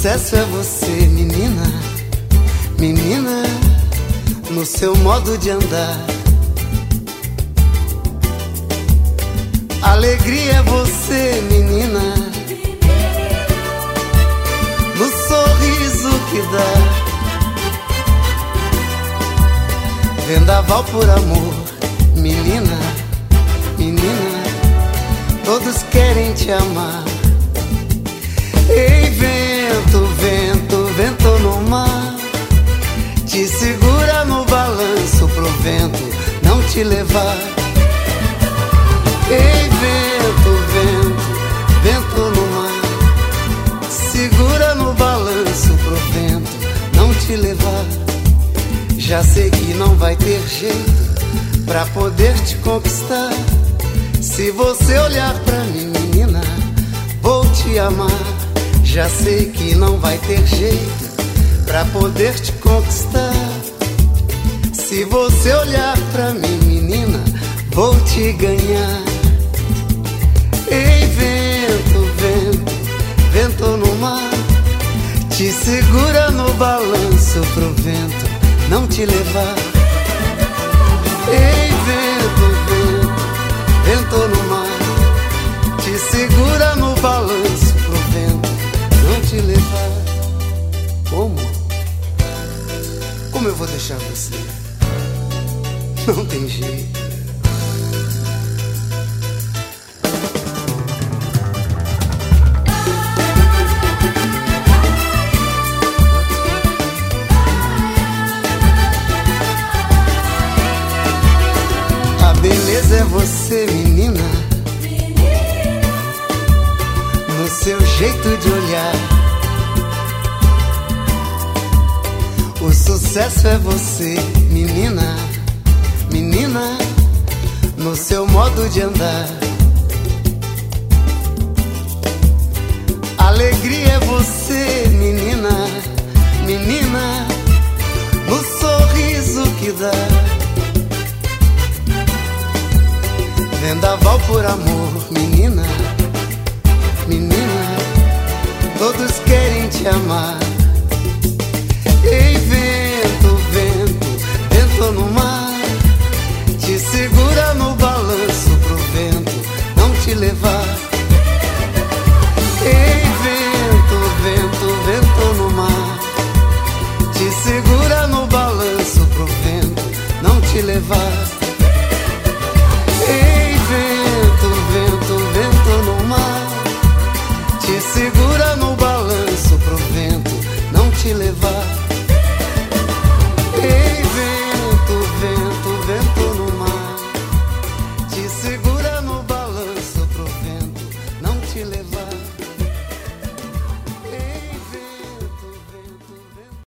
sucesso é você, menina, menina, no seu modo de andar. Alegria é você, menina, no sorriso que dá. Vendaval por amor, menina, menina, todos querem te amar. Ei, vento, vento, vento no mar, te segura no balanço pro vento não te levar. Ei, vento, vento, vento no mar, segura no balanço pro vento não te levar. Já sei que não vai ter jeito pra poder te conquistar. Se você olhar pra mim, menina, vou te amar. Já sei que não vai ter jeito pra poder te conquistar. Se você olhar pra mim, menina, vou te ganhar. Ei, vento, vento, vento no mar, te segura no balanço pro vento não te levar. Ei, vento, vento, vento no mar, te segura no balanço pro vento não te levar. Como? Como eu vou deixar você? Não tem jeito. Beleza é você, menina, no seu jeito de olhar. O sucesso é você, menina, menina, no seu modo de andar. Alegria é você, menina, menina, no sorriso que dá. Vendaval por amor, menina, menina, todos querem te amar.